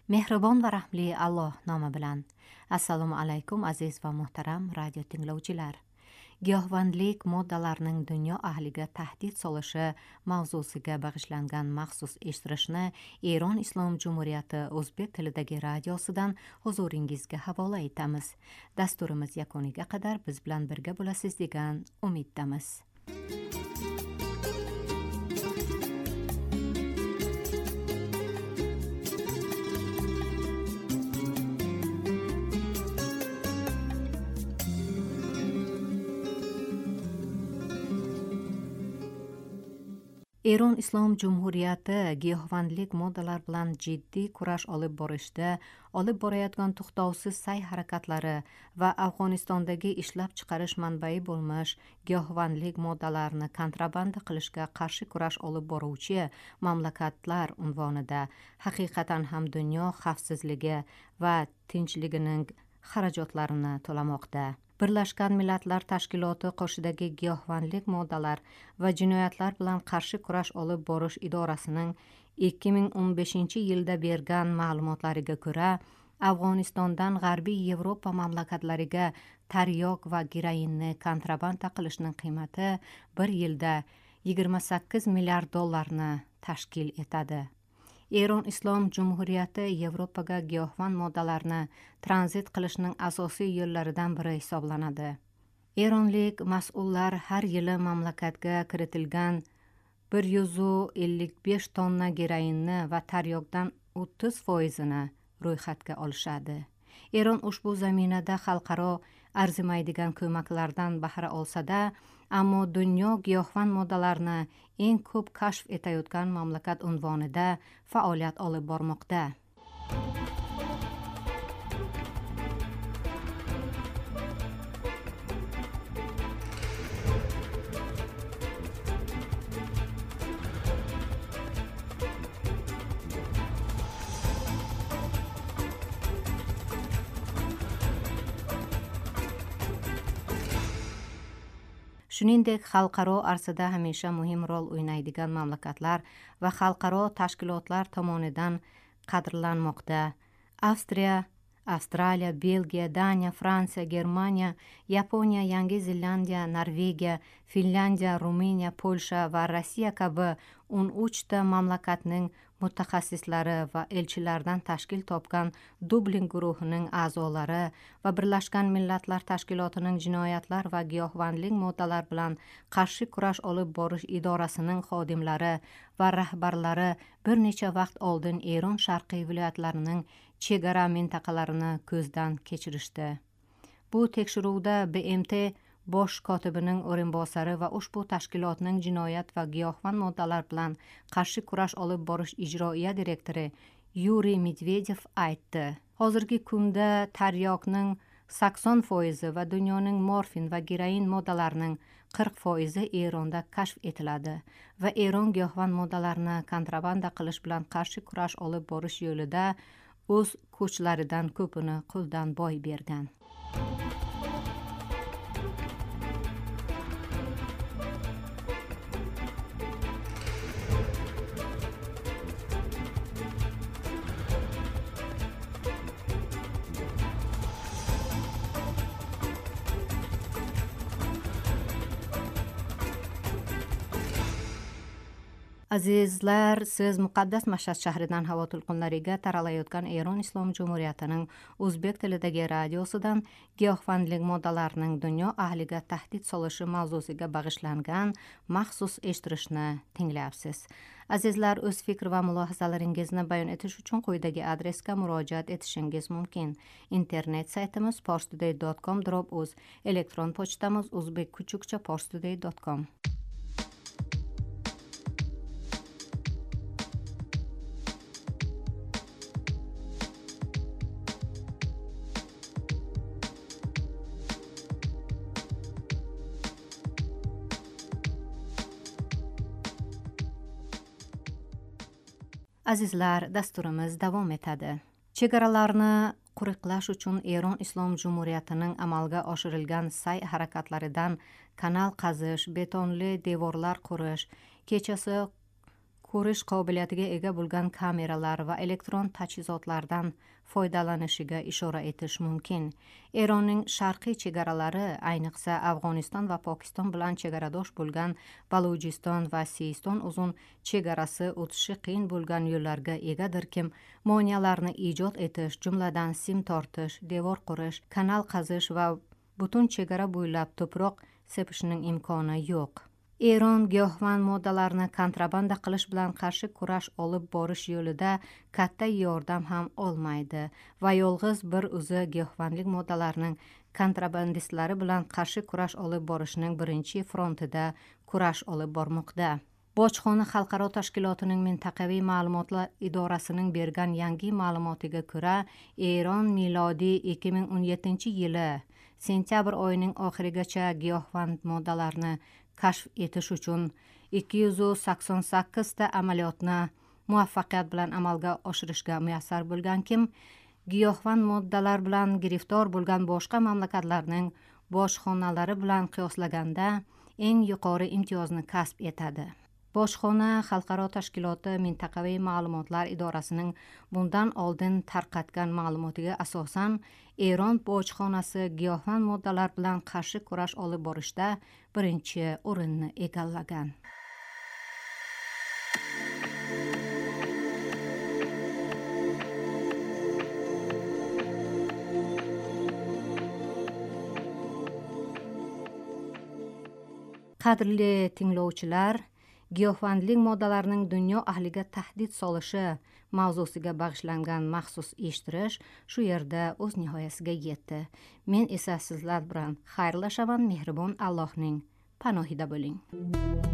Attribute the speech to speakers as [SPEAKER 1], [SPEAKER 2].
[SPEAKER 1] Mehribon va rahmli Alloh nomi bilan. Assalomu alaykum aziz va muhtaram radio tinglovchilar. Giyohvandlik moddalarining dunyo ahliga tahdid solishi mavzusiga bag'ishlangan maxsus eshittirishni Eron Islom Jumhuriyati o'zbek tilidagi radiosidan huzuringizga havola etamiz. Dasturimiz yakuniga qadar biz bilan birga bo'lasiz degan umiddamiz. Eron Islom Jumhuriyati giyohvandlik moddalar bilan jiddiy kurash olib borishda olib borayotgan to'xtovsiz sa'y-harakatlari va Afg'onistondagi ishlab chiqarish manbai bo'lmish giyohvandlik moddalarini kontrabanda qilishga qarshi kurash olib boruvchi mamlakatlar unvonida haqiqatan ham dunyo xavfsizligi va tinchligining xarajatlarini to'lamoqda. Birlashgan Millatlar Tashkiloti qoshidagi giyohvandlik moddalar va jinoyatlar bilan qarshi kurash olib borish idorasining 2015-yilda bergan ma'lumotlariga ko'ra, Afg'onistondan G'arbiy Yevropa mamlakatlariga taryok va geroinni kontrabanda qilishning qiymati bir yilda 28 milliard dollarni tashkil etadi. Eron Islom Jumhuriyati Yevropaga giyohvand moddalarni tranzit qilishning asosiy yo'llaridan biri hisoblanadi. Eronlik mas'ullar har yili mamlakatga kiritilgan 155 tonna geroinni va taryokdan 30%ni ro'yxatga olishadi. Eron ushbu zaminada xalqaro arzimaydigan ko'maklardan bahra olsa-da, ammo dunyo giyohvand moddalarni eng ko'p kashf etayotgan mamlakat unvonida faoliyat olib bormoqda. Shuningdek, xalqaro arsada hamisha muhim rol o'ynaydigan mamlakatlar va xalqaro tashkilotlar tomonidan qadrlanmoqda. Avstraliya, Belgiya, Daniya, Fransiya, Germaniya, Yaponiya, Yangi Zelandiya, Norvegiya, Finlandiya, Ruminiya, Polsha va Rossiya kabi 13 ta mamlakatning mutaxassislari va elchilardan tashkil topgan Dublin guruhining a'zolari va Birlashgan Millatlar Tashkilotining jinoyatlar va giyohvandlik moddalar bilan qarshi kurash olib borish idorasining xodimlari va rahbarlari bir necha vaqt oldin Eron sharqiy viloyatlarining chegara mintaqalarini ko'zdan kechirishdi. Bu tekshiruvda BMT bosh kotibining o'rinbosari va ushbu tashkilotning jinoyat va giyohvand moddalar bilan qarshi kurash olib borish ijroiya direktori Yuriy Medvedev aytdi. Hozirgi kunda taryokning 80% va dunyoning morfin va geroin moddalarining 40% Eronda kashf etiladi va Eron giyohvand moddalarni kontrabanda qilish bilan qarshi kurash olib borish yo'lida o'z kuchlaridan ko'pini qo'ldan boy bergan. Azizlar, siz muqaddas Mashhad shahridan havo to'lqinlariga taralayotgan Eron Islom Jumhuriyatining o'zbek tilidagi radiosidan giyohvandlik moddalarining dunyo ahliga tahdid solishi mavzusiga bag'ishlangan maxsus eshittirishni tinglayapsiz. Azizlar, o'z fikr va mulohazalaringizni bayon etish uchun quyidagi adresga murojaat etishingiz mumkin. Internet saytimiz parstoday.com/uz, elektron pochtamiz uzbek-parstoday.com. Azizlar, dasturimiz davom etadi. Chegaralarni qo'riqlash uchun Eron Islom Jumhuriyatining amalga oshirilgan sa'y-harakatlaridan kanal qazish, betonli devorlar qurish, kechasi ko'rish qobiliyatiga ega bo'lgan kameralar va elektron tajhizotlardan foydalanishiga ishora etish mumkin. Eronning sharqiy chegaralari, ayniqsa Afg'oniston va Pokiston bilan chegaradosh bo'lgan Balujiston va Siston uzun chegarasi o'tishi qiyin bo'lgan yo'llarga egadirkim, mo'niyalarni ijod etish, jumladan sim tortish, devor qurish, kanal qazish va butun chegara bo'ylab to'proq sepishning imkoni yo'q. Eron giyohvand moddalarni kontrabanda qilish bilan qarshi kurash olib borish yo'lida katta yordam ham olmaydi va yolg'iz bir o'zi giyohvandlik moddalarining kontrabandistlari bilan qarshi kurash olib borishning birinchi frontida kurash olib bormoqda. Bojxona xalqaro tashkilotining mintaqaviy ma'lumotlar idorasining bergan yangi ma'lumotiga ko'ra, Eron milodiy 2017-yili sentyabr oyining oxirigacha giyohvand moddalarni kashf etish uchun 288 ta amaliyotni muvaffaqiyat bilan amalga oshirishga muyassar bo'lgan kim, giyohvand moddalar bilan giriftor bo'lgan boshqa mamlakatlarning bojxonalari bilan qiyoslaganda eng yuqori imtiyozni kasb etadi. Bojxona xalqaro tashkiloti mintaqaviy ma'lumotlar idorasining bundan oldin tarqatgan ma'lumotiga asosan, Eron bojxonasi giyohvand moddalar bilan qarshi kurash olib borishda birinchi o'rinni egallagan. Qadrli tinglovchilar, giyohvandlik moddalarining dunyo ahliga tahdid solishi mavzusiga bag'ishlangan maxsus eshittirish shu yerda o'z nihoyasiga yetdi. Men esa sizlar bilan xayrlashaman. Mehribon Allohning panohida bo'ling.